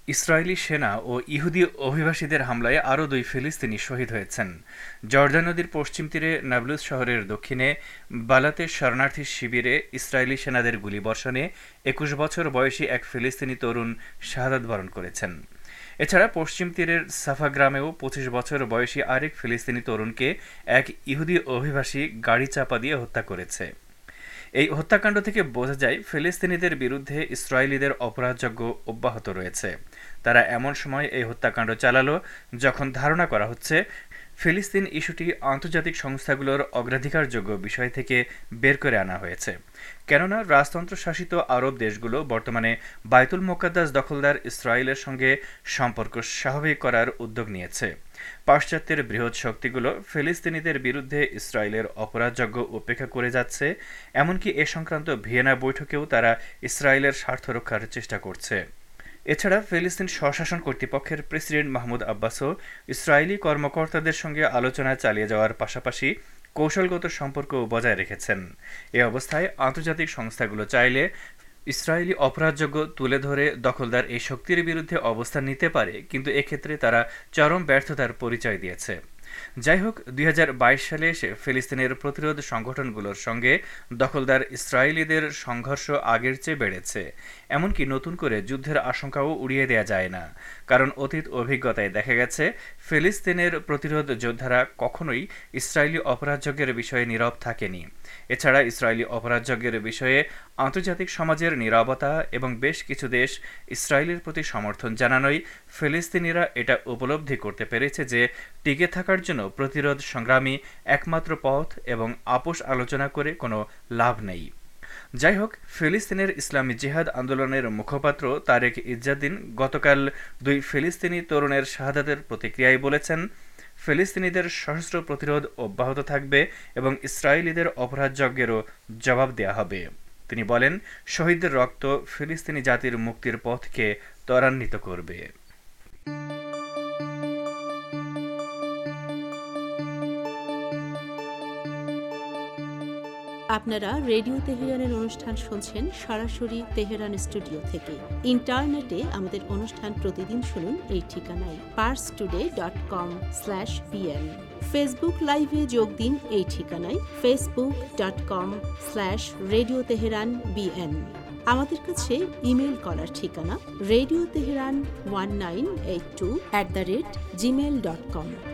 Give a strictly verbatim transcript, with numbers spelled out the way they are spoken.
Israeli সেনা ও ইহুদি অভিবাসীদের হামলায় আরও দুই ফিলিস্তিনি শহীদ হয়েছেন। জর্দান নদীর পশ্চিম তীরে নাবলুস শহরের দক্ষিণে বালাতে শরণার্থী শিবিরে ইসরায়েলি সেনাদের গুলিবর্ষণে একুশ বছর বয়সী এক ফিলিস্তিনি তরুণ শাহাদাত বরণ করেছেন। এছাড়া পশ্চিম তীরের সাফা গ্রামেও পঁচিশ বছর বয়সী আরেক ফিলিস্তিনি তরুণকে এক ইহুদি অভিবাসী গাড়ি চাপা দিয়ে হত্যা করেছে। এই হত্যাকাণ্ড থেকে বোঝা যায় ফিলিস্তিনিদের বিরুদ্ধে ইসরায়েলিদের অপরাধযজ্ঞ অব্যাহত রয়েছে। তারা এমন সময় এই হত্যাকাণ্ড চালালো যখন ধারণা করা হচ্ছে ফিলিস্তিন ইস্যুটি আন্তর্জাতিক সংস্থাগুলোর অগ্রাধিকারযোগ্য বিষয় থেকে বের করে আনা হয়েছে। কেননা রাজতন্ত্র শাসিত আরব দেশগুলো বর্তমানে বায়তুল মোকাদ্দাস দখলদার ইসরায়েলের সঙ্গে সম্পর্ক স্বাভাবিক করার উদ্যোগ নিয়েছে। পাশ্চাত্যের বৃহৎ শক্তিগুলো ফিলিস্তিনিদের বিরুদ্ধে ইসরায়েলের অপরাধযজ্ঞ উপেক্ষা করে যাচ্ছে, এমনকি এ সংক্রান্ত ভিয়েনা বৈঠকেও তারা ইসরায়েলের স্বার্থ রক্ষার চেষ্টা করছে। এছাড়া ফিলিস্তিন স্বশাসন কর্তৃপক্ষের প্রেসিডেন্ট মাহমুদ আব্বাসও ইসরায়েলি কর্মকর্তাদের সঙ্গে আলোচনা চালিয়ে যাওয়ার পাশাপাশি কৌশলগত সম্পর্ক বজায় রেখেছেন। এ অবস্থায় আন্তর্জাতিক সংস্থাগুলো চাইলে ইসরায়েলি অপরাধযজ্ঞ তুলে ধরে দখলদার এই শক্তির বিরুদ্ধে অবস্থান নিতে পারে, কিন্তু এক্ষেত্রে তারা চরম ব্যর্থতার পরিচয় দিয়েছে। যাই হোক, দুই হাজার বাইশ সালে এসে ফিলিস্তিনের প্রতিরোধ সংগঠনগুলোর সঙ্গে দখলদার ইসরায়েলিদের সংঘর্ষ আগের চেয়ে বেড়েছে। এমনকি নতুন করে যুদ্ধের আশঙ্কাও উড়িয়ে দেওয়া যায় না, কারণ অতীত অভিজ্ঞতায় দেখা গেছে ফিলিস্তিনের প্রতিরোধ যোদ্ধারা কখনোই ইসরায়েলি অপরাধযজ্ঞের বিষয়ে নীরব থাকেনি। এছাড়া ইসরায়েলি অপরাধযজ্ঞের বিষয়ে আন্তর্জাতিক সমাজের নীরবতা এবং বেশ কিছু দেশ ইসরায়েলের প্রতি সমর্থন জানানোয় ফিলিস্তিনিরা এটা উপলব্ধি করতে পেরেছে যে টিকে থাকার জন্য প্রতিরোধ সংগ্রামী একমাত্র পথ এবং আপোষ আলোচনা করে কোনো লাভ নেই। যাই হোক, ফিলিস্তিনের ইসলামী জিহাদ আন্দোলনের মুখপাত্র তারেক ইজ্জাদ্দিন গতকাল দুই ফিলিস্তিনি তরুণের শাহাদাতের প্রতিক্রিয়ায় বলেছেন, ফিলিস্তিনিদের সশস্ত্র প্রতিরোধ অব্যাহত থাকবে এবং ইসরায়েলিদের অপরাধযজ্ঞেরও জবাব দেয়া হবে। তিনি বলেন, শহীদদের রক্ত ফিলিস্তিনি জাতির মুক্তির পথকে ত্বরান্বিত করবে। আপনারা রেডিও তেহরানের অনুষ্ঠান শুনছেন সরাসরি তেহরান স্টুডিও থেকে। ইন্টারনেটে আমাদের অনুষ্ঠান প্রতিদিন শুনুন এই ঠিকানায় Pars today dot com slash BN. Facebook লাইভে যোগ দিন এই ঠিকানায় Facebook dot com slash radio Tehran BN. আমাদের কাছে ইমেল করার ঠিকানা radio Tehran one nine eight two at the rate Gmail dot com.